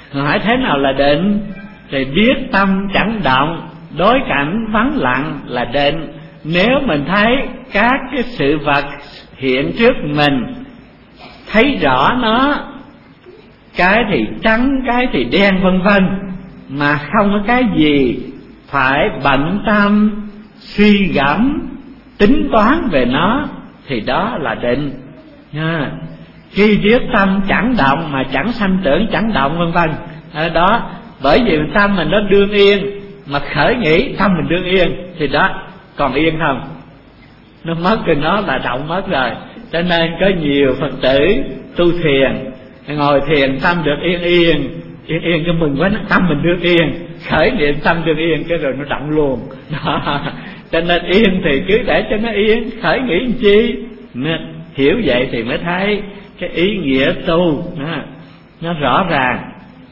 Hỏi thế nào là định? Thì biết tâm chẳng động, đối cảnh vắng lặng là định. Nếu mình thấy các cái sự vật hiện trước mình, thấy rõ nó, cái thì trắng, cái thì đen vân vân, mà không có cái gì phải bận tâm suy gẫm tính toán về nó, thì đó là định nha. Khi biết tâm chẳng động mà chẳng sanh tưởng, chẳng động vân vân, đó bởi vì tâm mình nó đương yên, mà khởi nghĩ tâm mình đương yên thì đó còn yên không? Nó mất thì nó là động mất rồi. Cho nên có nhiều Phật tử tu thiền, ngồi thiền tâm được yên yên cái mừng quá, tâm mình đương yên, khởi niệm tâm đương yên, cái rồi nó động luôn đó. Cho nên yên thì cứ để cho nó yên, khởi nghĩ làm chi? Nên hiểu vậy thì mới thấy cái ý nghĩa tu nó rõ ràng.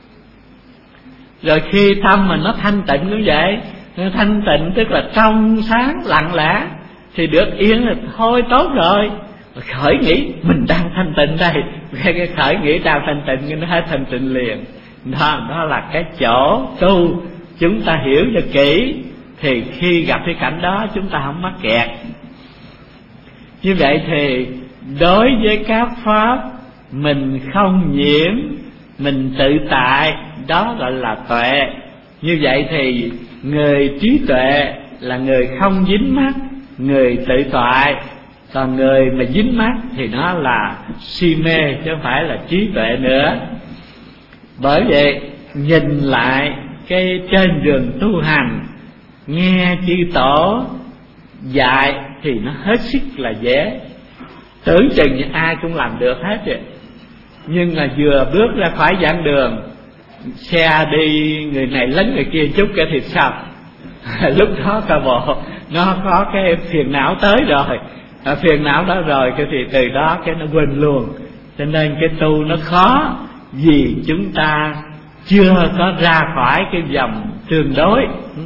Rồi khi tâm mình nó thanh tịnh như vậy, thanh tịnh tức là trong sáng lặng lẽ, thì được yên là thôi tốt rồi. Khởi nghĩ mình đang thanh tịnh đây, cái khởi nghĩ đang thanh tịnh, nó hết thanh tịnh liền. Đó là cái chỗ tu chúng ta hiểu cho kỹ, thì khi gặp cái cảnh đó chúng ta không mắc kẹt. Như vậy thì đối với các pháp mình không nhiễm, mình tự tại, đó gọi là tuệ. Như vậy thì người trí tuệ là người không dính mắc, người tự tại. Còn người mà dính mắc thì nó là si mê, chứ không phải là trí tuệ nữa. Bởi vậy nhìn lại cái trên đường tu hành, nghe chư tổ dạy thì nó hết sức là dễ, tưởng chừng như ai cũng làm được hết vậy. Nhưng mà vừa bước ra khỏi giảng đường, xe đi người này lấn người kia chút cái thì sao? Lúc đó cả bộ nó có cái phiền não tới rồi, phiền não đó rồi cái thì từ đó cái nó quên luôn. Cho nên cái tu nó khó, vì chúng ta chưa có ra khỏi cái vòng tương đối.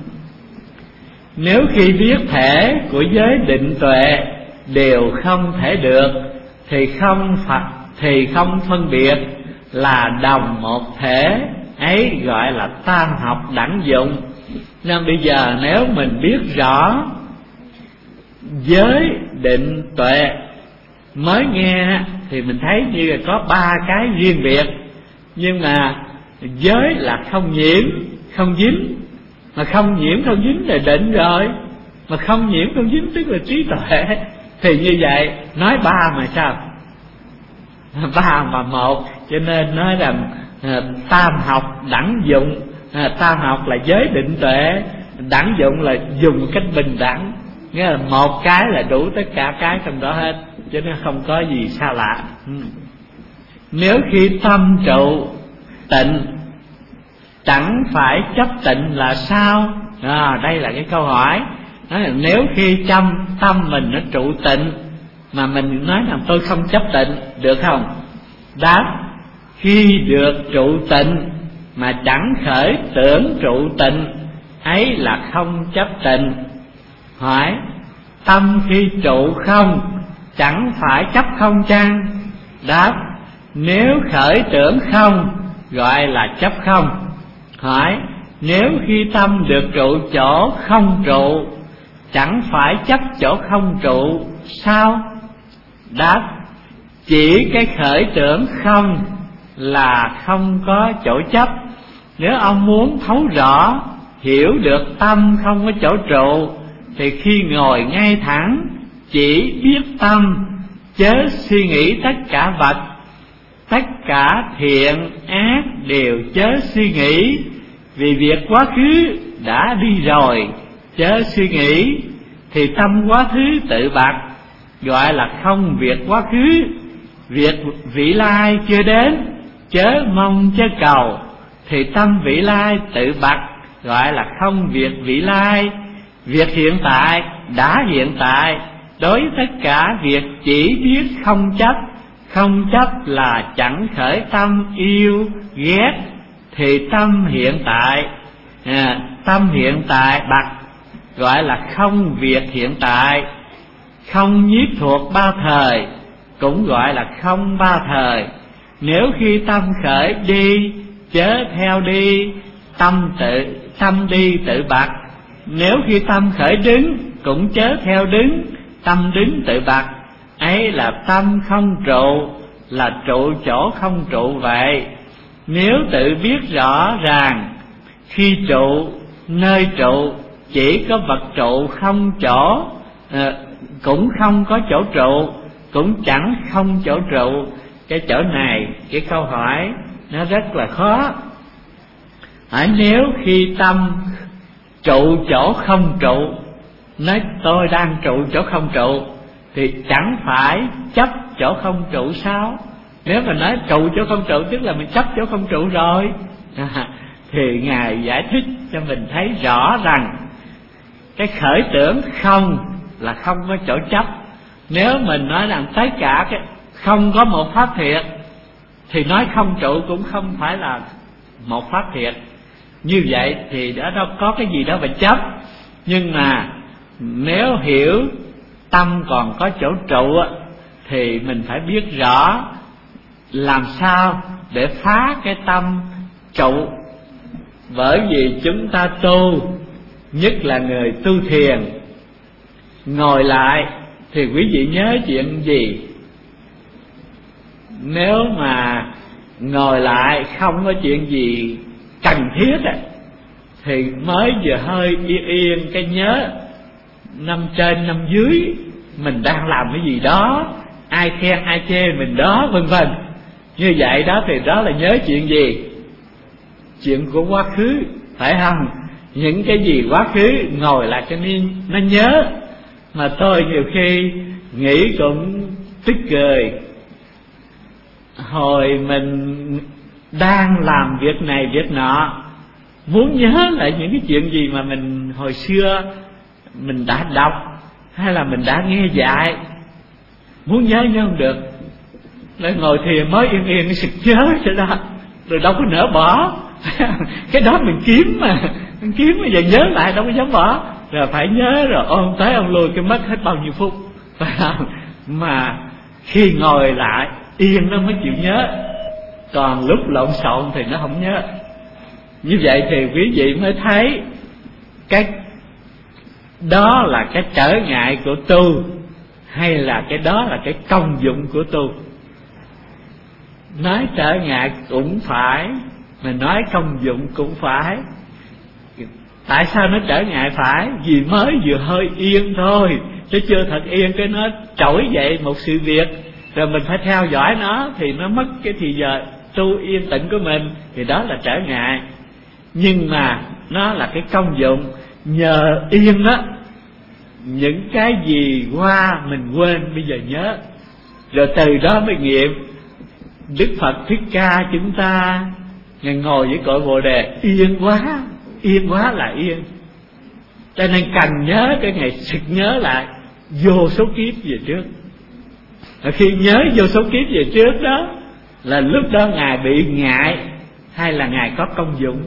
Nếu khi biết thể của giới định tuệ đều không thể được, thì không phân biệt là đồng một thể, ấy gọi là tam học đẳng dụng. Nên bây giờ nếu mình biết rõ giới định tuệ, mới nghe thì mình thấy như là có ba cái riêng biệt. Nhưng mà giới là không nhiễm, không dính. Mà không nhiễm, không dính là định rồi. Mà không nhiễm, không dính tức là trí tuệ. Thì như vậy, nói ba mà sao? Ba mà một. Cho nên nói rằng tam học đẳng dụng. Tam học là giới định tuệ, đẳng dụng là dùng cách bình đẳng. Nghĩa là một cái là đủ tất cả cái trong đó hết, cho nên không có gì xa lạ. Nếu khi tâm trụ tịnh, chẳng phải chấp tịnh là sao? Đây là cái câu hỏi. Nói là nếu khi tâm mình nó trụ tịnh, mà mình nói rằng tôi không chấp tịnh, được không? Đáp: khi được trụ tịnh mà chẳng khởi tưởng trụ tịnh, ấy là không chấp tịnh. Hỏi: tâm khi trụ không, chẳng phải chấp không chăng? Đáp: nếu khởi tưởng không, gọi là chấp không. Hỏi: nếu khi tâm được trụ chỗ không trụ, chẳng phải chấp chỗ không trụ sao? Đáp: chỉ cái khởi tưởng không là không có chỗ chấp. Nếu ông muốn thấu rõ, hiểu được tâm không có chỗ trụ, thì khi ngồi ngay thẳng, chỉ biết tâm, chớ suy nghĩ tất cả vật. Tất cả thiện ác đều chớ suy nghĩ, vì việc quá khứ đã đi rồi, chớ suy nghĩ. Thì tâm quá khứ tự bạc, gọi là không việc quá khứ. Việc vị lai chưa đến, chớ mong chớ cầu. Thì tâm vị lai tự bạc, gọi là không việc vị lai. Việc hiện tại đã hiện tại, đối tất cả việc chỉ biết không chấp. Không chấp là chẳng khởi tâm yêu ghét. Thì tâm hiện tại, tâm hiện tại bạc, gọi là không việc hiện tại. Không nhiếp thuộc ba thời, cũng gọi là không ba thời. Nếu khi tâm khởi đi, chớ theo đi, tâm đi tự bạc. Nếu khi tâm khởi đứng, cũng chớ theo đứng, tâm đứng tự bạc. Ấy là tâm không trụ, là trụ chỗ không trụ vậy. Nếu tự biết rõ ràng, khi trụ, nơi trụ, chỉ có vật trụ không chỗ, cũng không có chỗ trụ, cũng chẳng không chỗ trụ. Cái chỗ này, cái câu hỏi nó rất là khó. Nếu khi tâm trụ chỗ không trụ, nói tôi đang trụ chỗ không trụ, thì chẳng phải chấp chỗ không trụ sao? Nếu mà nói trụ chỗ không trụ, tức là mình chấp chỗ không trụ rồi. Thì Ngài giải thích cho mình thấy rõ rằng cái khởi tưởng không là không có chỗ chấp. Nếu mình nói rằng tất cả cái không có một pháp thiệt, thì nói không trụ cũng không phải là một pháp thiệt. Như vậy thì đó đâu có cái gì đó phải chấp. Nhưng mà nếu hiểu tâm còn có chỗ trụ, thì mình phải biết rõ làm sao để phá cái tâm trụ. Bởi vì chúng ta tu, nhất là người tu thiền, ngồi lại thì quý vị nhớ chuyện gì? Nếu mà ngồi lại không có chuyện gì cần thiết thì mới vừa hơi yên yên cái nhớ năm trên năm dưới mình đang làm cái gì đó, ai khen ai chê mình đó, vân vân. Như vậy đó thì đó là nhớ chuyện gì? Chuyện của quá khứ, phải không? Những cái gì quá khứ ngồi lại cho nên nó nhớ. Mà tôi nhiều khi nghĩ cũng tức cười. Hồi mình đang làm việc này việc nọ, muốn nhớ lại những cái chuyện gì mà mình hồi xưa mình đã đọc hay là mình đã nghe dạy, muốn nhớ không được. Lại ngồi thiền mới yên yên sực nhớ vậy đó, rồi đâu có nỡ bỏ. Cái đó mình kiếm mà giờ nhớ lại đâu có dám bỏ. Rồi phải nhớ rồi ôm tới ôm lui, cái mất hết bao nhiêu phút, phải không? Mà khi ngồi lại yên nó mới chịu nhớ, còn lúc lộn xộn thì nó không nhớ. Như vậy thì quý vị mới thấy cái đó là cái trở ngại của tu, hay là cái đó là cái công dụng của tu. Nói trở ngại cũng phải, mà nói công dụng cũng phải. Tại sao nó trở ngại phải? Vì mới vừa hơi yên thôi, chứ chưa thật yên, cái nó trỗi dậy một sự việc, rồi mình phải theo dõi nó, thì nó mất cái thì giờ tu yên tĩnh của mình, thì đó là trở ngại. Nhưng mà nó là cái công dụng. Nhờ yên đó, những cái gì qua mình quên bây giờ nhớ, rồi từ đó mới nghiệm. Đức Phật Thích Ca chúng ta, Ngài ngồi với cội Bồ Đề yên quá là yên. Cho nên cần nhớ cái ngày sực nhớ lại vô số kiếp về trước. Và khi nhớ vô số kiếp về trước đó là lúc đó Ngài bị ngại hay là Ngài có công dụng.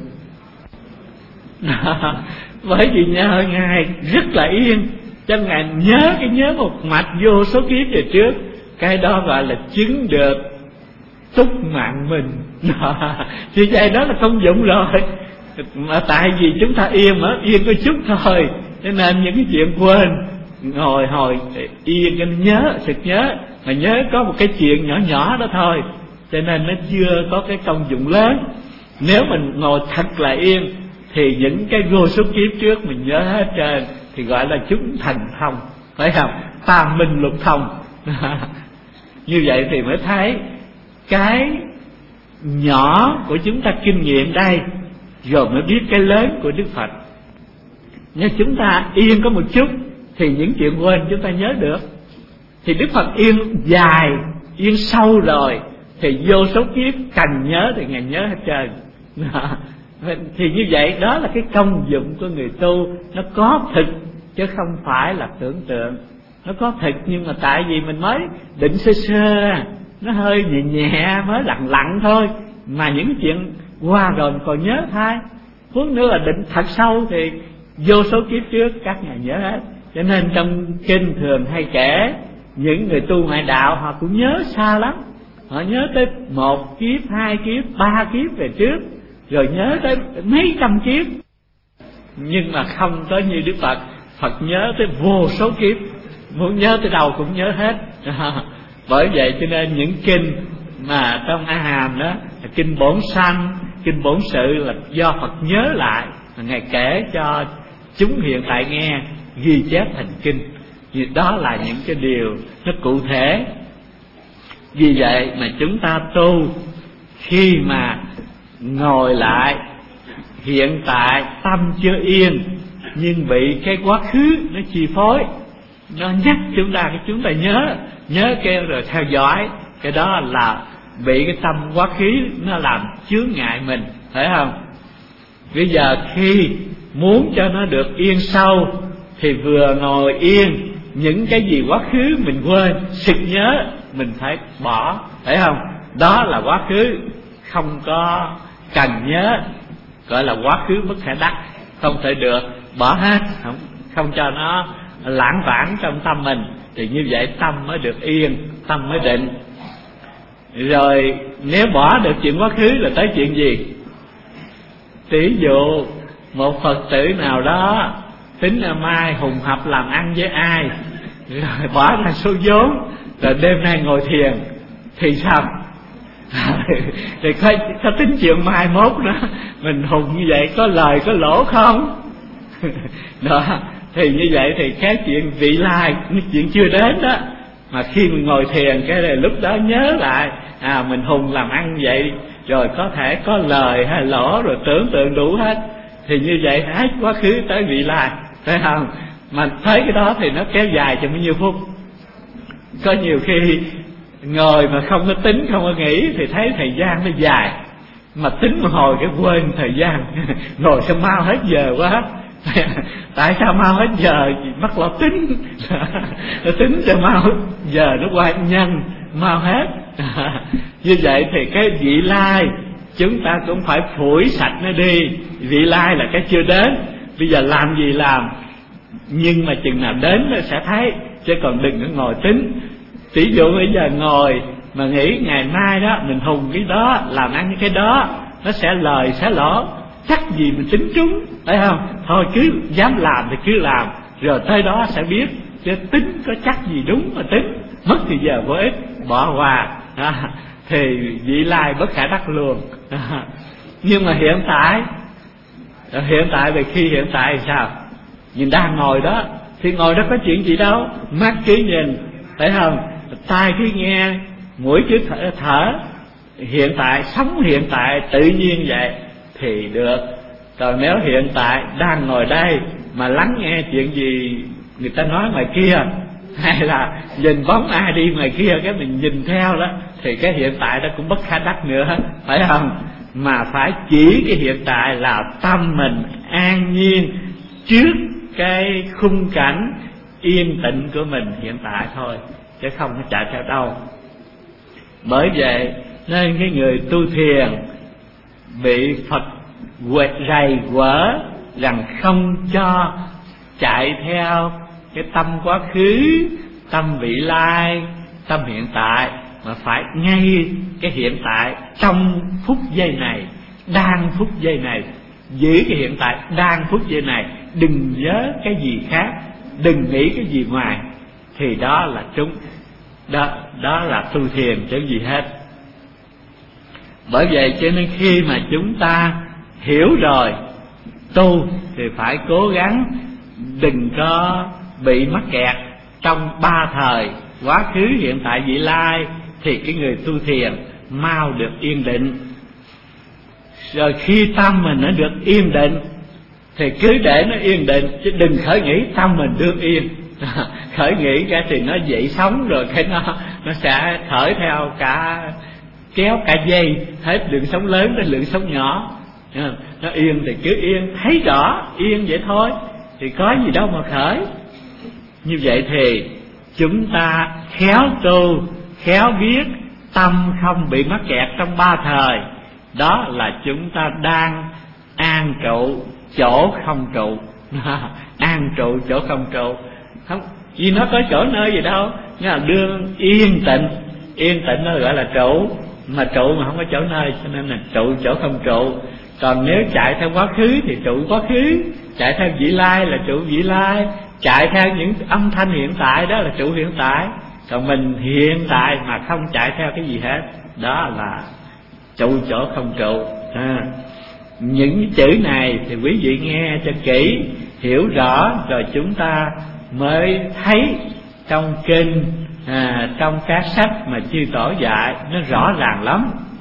Bởi vì nhờ Ngài rất là yên, cho Ngài nhớ một mạch vô số kiếp về trước. Cái đó gọi là chứng được túc mạng mình. Thì vậy đó là công dụng rồi. Mà tại vì chúng ta yên có chút thôi, cho nên những cái chuyện quên, ngồi hồi yên cho nhớ, sực nhớ. Mà nhớ có một cái chuyện nhỏ nhỏ đó thôi, cho nên nó chưa có cái công dụng lớn. Nếu mình ngồi thật là yên thì những cái vô số kiếp trước mình nhớ hết trơn, thì gọi là chúng thần thông, phải không? Tam minh lục thông. Như vậy thì mới thấy cái nhỏ của chúng ta kinh nghiệm đây, rồi mới biết cái lớn của Đức Phật. Nếu chúng ta yên có một chút thì những chuyện quên chúng ta nhớ được. Thì Đức Phật yên dài, yên sâu rồi, thì vô số kiếp cần nhớ thì Ngài nhớ hết trơn. Thì như vậy đó là cái công dụng của người tu. Nó có thực chứ không phải là tưởng tượng. Nó có thực, nhưng mà tại vì mình mới định sơ sơ, nó hơi nhẹ nhẹ, mới lặng lặng thôi. Mà những chuyện qua rồi mình còn nhớ thôi. Huống nữa là định thật sâu thì vô số kiếp trước các ngài nhớ hết. Cho nên trong kinh thường hay kể những người tu ngoại đạo họ cũng nhớ xa lắm. họ nhớ tới 1 kiếp, 2 kiếp, 3 kiếp về trước, rồi nhớ tới mấy trăm kiếp. Nhưng mà không có như Đức Phật. Phật nhớ tới vô số kiếp, muốn nhớ tới đâu cũng nhớ hết. Bởi vậy cho nên những kinh mà trong A Hàm đó, kinh Bổn Sanh, kinh Bổn Sự là do Phật nhớ lại, Ngài kể cho chúng hiện tại nghe, ghi chép thành kinh. Vì đó là những cái điều nó cụ thể. Vì vậy mà chúng ta tu, khi mà ngồi lại hiện tại tâm chưa yên, nhưng bị cái quá khứ nó chi phối, nó nhắc chúng ta nhớ kêu rồi theo dõi, cái đó là bị cái tâm quá khứ nó làm chướng ngại mình, phải không? Bây giờ khi muốn cho nó được yên sâu thì vừa ngồi yên, những cái gì quá khứ mình quên, sực nhớ mình phải bỏ, phải không? Đó là quá khứ không có cần nhớ, gọi là quá khứ bất khả đắc, không thể được, bỏ hết, không cho nó lãng vãng trong tâm mình. Thì như vậy tâm mới được yên, tâm mới định. Rồi nếu bỏ được chuyện quá khứ là tới chuyện gì? Tỷ dụ một Phật tử nào đó tính là mai hùng hập làm ăn với ai, rồi bỏ ra số vốn, rồi đêm nay ngồi thiền thì sao? Thì có tính chuyện mai mốt nữa mình hùng như vậy có lời có lỗ không? Đó, thì như vậy thì cái chuyện vị lai, chuyện chưa đến đó, mà khi mình ngồi thiền cái này lúc đó nhớ lại, mình hùng làm ăn vậy, rồi có thể có lời hay lỗ, rồi tưởng tượng đủ hết, thì như vậy hết quá khứ tới vị lai, phải không? Mà thấy cái đó thì nó kéo dài cho bao nhiêu phút. Có nhiều khi ngồi mà không có tính, không có nghĩ thì thấy thời gian nó dài, mà tính một hồi cái quên thời gian. Ngồi sao mau hết giờ quá. Tại sao mau hết giờ? Mắc lo tính. Tính cho mau giờ nó qua nhanh, mau hết. Như vậy thì cái vị lai chúng ta cũng phải phủi sạch nó đi. Vị lai là cái chưa đến, bây giờ làm gì làm, nhưng mà chừng nào đến nó sẽ thấy, chứ còn đừng có ngồi tính. Tỷ dụ bây giờ ngồi mà nghĩ ngày mai đó mình hùng cái đó, làm ăn cái đó, nó sẽ lời sẽ lỗ, chắc gì mình tính trúng, phải không? Thôi cứ dám làm thì cứ làm, rồi tới đó sẽ biết, chứ tính có chắc gì đúng mà tính, mất thì giờ vô ích, bỏ qua. Thì vị lai bất khả đắc luôn. Nhưng mà hiện tại về khi hiện tại thì sao? Nhìn đang ngồi đó, thì ngồi đó có chuyện gì đâu, mắt cứ nhìn, phải không? Tai cứ nghe, mũi cứ thở, hiện tại, sống hiện tại tự nhiên vậy thì được. Còn nếu hiện tại đang ngồi đây mà lắng nghe chuyện gì người ta nói ngoài kia, hay là nhìn bóng ai đi ngoài kia cái mình nhìn theo đó, thì cái hiện tại đó cũng bất khả đắc nữa, phải không? Mà phải chỉ cái hiện tại là tâm mình an nhiên trước cái khung cảnh yên tĩnh của mình hiện tại thôi, chứ không có chạy theo đâu. Bởi vậy nên cái người tu thiền bị Phật rầy quở rằng không cho chạy theo cái tâm quá khứ, tâm vị lai, tâm hiện tại, mà phải ngay cái hiện tại trong phút giây này, đang phút giây này, giữ cái hiện tại đang phút giây này, đừng nhớ cái gì khác, đừng nghĩ cái gì ngoài, thì đó là chúng. Đó là tu thiền chứ gì hết. Bởi vậy cho nên khi mà chúng ta hiểu rồi tu thì phải cố gắng đừng có bị mắc kẹt trong ba thời quá khứ, hiện tại, vị lai, thì cái người tu thiền mau được yên định. Rồi khi tâm mình nó được yên định thì cứ để nó yên định, chứ đừng khởi nghĩ tâm mình đương yên. Khởi nghĩ cái thì nó dậy sóng, rồi cái nó sẽ khởi theo cả, kéo cả dây hết, lượng sóng lớn đến lượng sóng nhỏ. Nó yên thì cứ yên, thấy rõ yên vậy thôi, thì có gì đâu mà khởi. Như vậy thì chúng ta khéo tu, khéo biết tâm không bị mắc kẹt trong ba thời, đó là chúng ta đang an trụ chỗ không trụ. An trụ chỗ không trụ, không vì nó có chỗ nơi gì đâu, nghĩa là đương yên tịnh, yên tĩnh nó gọi là trụ, mà trụ mà không có chỗ nơi, cho nên là trụ chỗ không trụ. Còn nếu chạy theo quá khứ thì trụ quá khứ, chạy theo vị lai là trụ vị lai, chạy theo những âm thanh hiện tại đó là trụ hiện tại. Còn mình hiện tại mà không chạy theo cái gì hết, đó là trụ chỗ không trụ. Những chữ này thì quý vị nghe cho kỹ, hiểu rõ rồi chúng ta mới thấy trong kinh, trong các sách mà chư tổ dạy nó rõ ràng lắm.